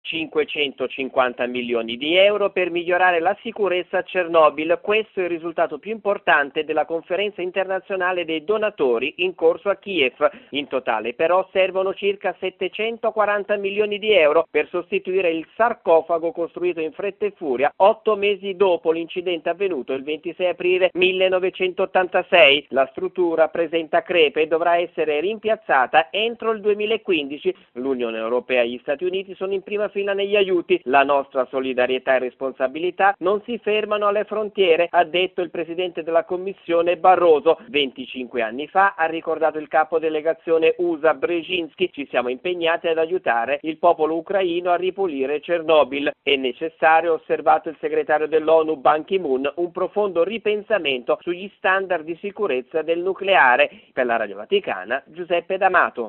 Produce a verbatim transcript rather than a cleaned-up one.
cinquecentocinquanta milioni di euro per migliorare la sicurezza a Chernobyl. Questo è il risultato più importante della conferenza internazionale dei donatori in corso a Kiev. In totale però servono circa settecentoquaranta milioni di euro per sostituire il sarcofago costruito in fretta e furia otto mesi dopo l'incidente avvenuto il ventisei aprile millenovecentottantasei. La struttura presenta crepe e dovrà essere rimpiazzata entro il duemilaquindici. L'Unione Europea e gli Stati Uniti sono in prima fila negli aiuti. La nostra solidarietà e responsabilità non si fermano alle frontiere, ha detto il presidente della Commissione Barroso. venticinque anni fa, ha ricordato il capo delegazione U S A Brzezinski, ci siamo impegnati ad aiutare il popolo ucraino a ripulire Chernobyl. È necessario, ha osservato il segretario dell'ONU Ban Ki-moon, un profondo ripensamento sugli standard di sicurezza del nucleare. Per la Radio Vaticana, Giuseppe D'Amato.